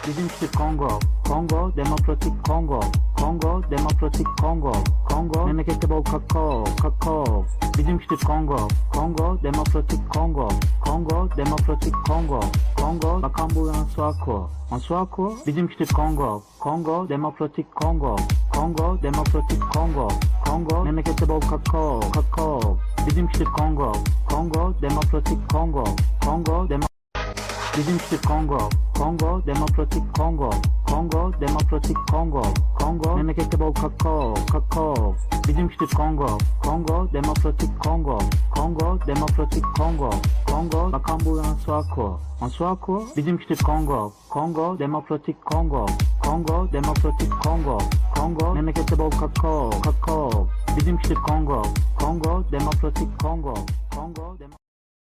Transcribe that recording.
Bizim küçük Kongo, Kongo, Demokratik Kongo, Kongo, Demokratik Kongo, Kongo, memlekette bol kakao, kakao. Bizim küçük Kongo, Kongo, Demokratik Kongo, Kongo, Demokratik Kongo, Kongo, Bakambu Masuako, Masuako. Bizim küçük Kongo, Kongo, Demokratik Kongo, Kongo, Demokratik Kongo, Kongo, memlekette bol kakao, kakao. Bizim küçük Kongo, Kongo, Demokratik Kongo, Kongo, Bizim küçük Kongo, Kongo, Demokratik Kongo, Kongo, Demokratik Kongo, Kongo, memlekette bol kakao, kakao. Bizim küçük Kongo, Kongo, Demokratik Kongo, Kongo, Demokratik Kongo, Kongo, Bakambu Masuako, Masuako. Bizim küçük Kongo, Kongo, Demokratik Kongo, Kongo, Demokratik Kongo, Kongo, memlekette bol kakao, kakao. Bizim küçük Kongo, Kongo, Demokratik Kongo, Kongo,